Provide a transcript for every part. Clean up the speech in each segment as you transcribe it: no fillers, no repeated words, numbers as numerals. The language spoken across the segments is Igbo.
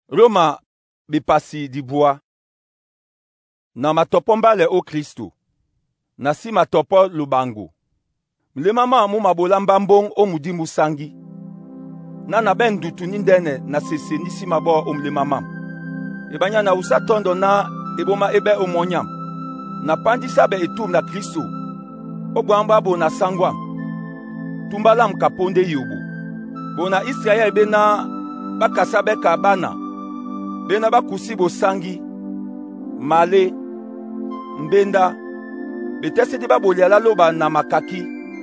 Roma bipasi dibua. Na matopo mbale o Kristo. Na si matopo lubangu. Mlemama mu mabola mbambong o mudimu sangi. Na ben dutu nindene na sese nisi mabo o mlemama. Ebanya na usa tondo na eboma ebe o monyam. Na pandi sabe etum na Kristo. O gwamba bo na sangwam. Tumbalam kaponde yubu. Bona Israel be na bakasabe kabana. Bena bakusi bosangi, male, mbenda, betese di baboliala loba na makaki,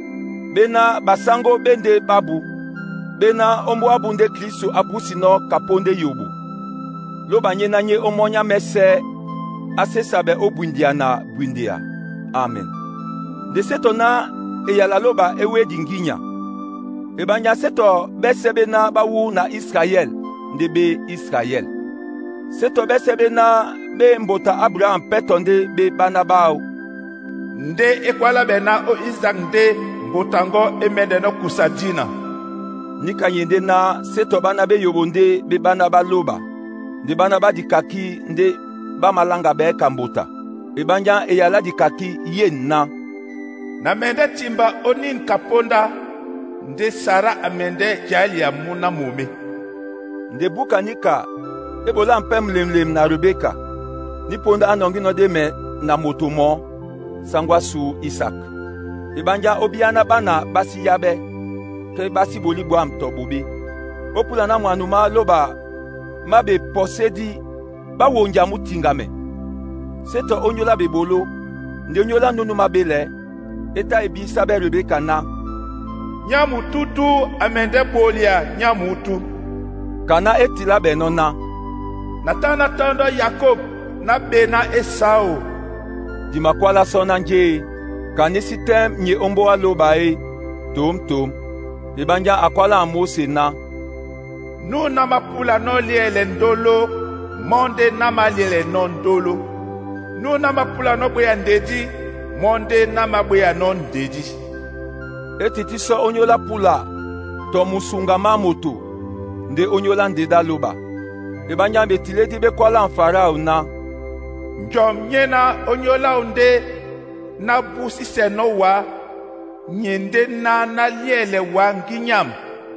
bena basango bende babu, bena ombo abunde Kristo abusi no kaponde yobu. Loba nye na nye omonya mese, ase sabe obundia na bundia. Amen. De seto na eyala loba ewe dinginya. Ebanya seto besebe na bawu na Israel, ndebe Israel. Seto besebe na be mbota Abraham petonde be banabao. Nde ekwala bena o Isaac nde mbotango emende no kusadina. Nika yende na seto bana be yobonde be banaba loba. Nde banaba dikaki nde ba malanga be kambota. Ebanya eyala dikaki yen na. Na mende timba onin kaponda nde Sara amende jali ya muna mume. Nde buka nika ebola mpem lemlem na Rebeka. Niponda anongi no deme na motomo sangwa su Isaac. Ebanja obiana bana basi yabe ke basi boli bwa mtobobe. Opula na mwanuma loba mabe posedi ba wonja mutingame. Seto onyola bebolo nde onyola nunu mabele eta ebi sabe Rebeka na. Nyamu tutu amende bolia nyamu tu. Kana etila benona. Natana tondo Jacob na bena Esau. Dimakwala sona nje. Kanisi tem nye ombo aloba tom. Ebanja akwala amose na. Nu na mapula no liele ndolo. Monde na maliele non ndolo. Nu na mapula no bweya ndedi. Monde na mabweya non ndedi. Etiti so onyola pula. To musunga mamoto. Nde onyola ndeda loba. Ebanya betiledi be kwala Farao na. Njom nyena onyola unde na busi senowa nyende na liele wa nginyam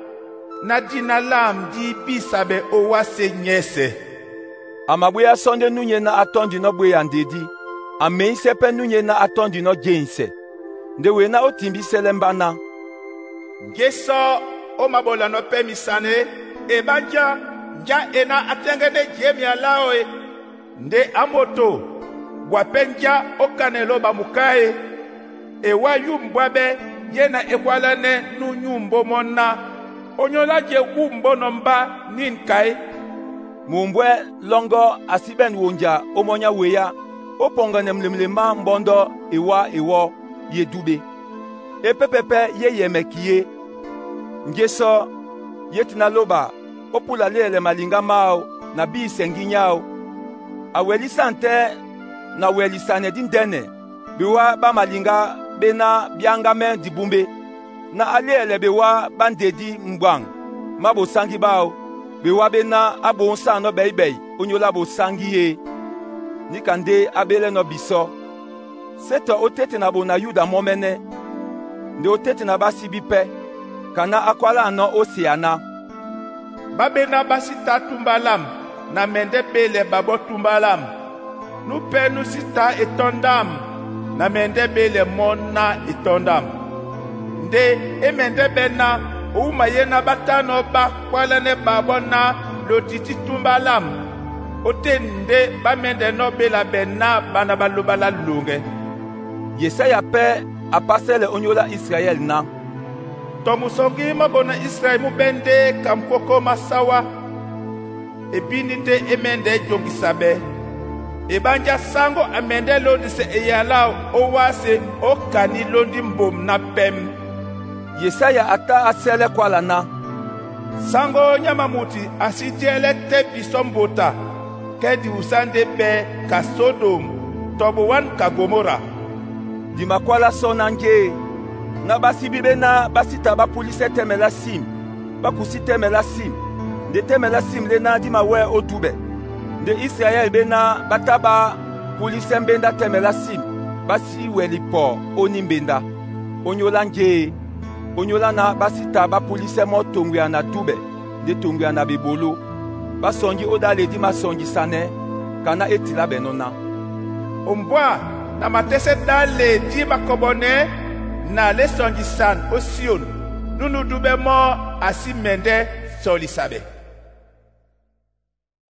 na dina lam di bisabe owa se nyese. Amabweya sonde nunye na atondi no bweya ndedi. Amense pe nunye na atondi no jense. Ndewe na otimbi selembana. Ngeso o mabola no pemisane ebanja nja ena atengene jemia laoe nde amoto wapenja okanelo bamukae ewa yumbwabe yena ekwalane nu nyumbo monna onyola je wumbo nomba ninkai mumbwe longo asiben wonja omonya weya opongane mlemlema mbondo ewo yedube epepepe yeyemekie ngeso yetina loba opula lele malinga mao na bi senginyao awelisante na welisane dindene biwa ba malinga bena biangame dibumbe na alele biwa bandedi mbwang mabo sangi bao biwa bena abo nsano beibei onyola bo sangi ye nikande abele no biso seto otete na bo na yuda momene nde otete na basi bipe kana akwala no oceana babena basita tumbalam na mende bele babo tumbalam nu penu sita etondam na mende bele mona etondam nde emende bena uma yena batano ba kwala ne babo na lotiti tumbalam otende bamende no bela bena bana balobala lunge. Yesaya pe apasele onyola Israel na. Tomusongi mabona Israel mubende kamkoko masawa ebini nde emende jongisabe ebanja sango amende londi se eyala owase okani londi mbom na pem. Yesaya ata asele kwala na. Sango nyamamuti asitiele te bisombota kedi usande be ka Sodom tobuwan ka Gomora. Dimakwala sonange na basi bibe na basita ba polise temela sim. Bakusi temela sim. nde teme la sim le na di ma we o tube nde Israel be na bataba pulise mbenda teme la sim basi weli po oni mbenda onyola nje onyola na basita ba pulise mo tongwia na tube nde tongwia na bibolo basongi odale di masongi sane kana etila benona ombwa na matese dale di bakobone na le songi san o Sion nunu dube mo asi mende soli sabe.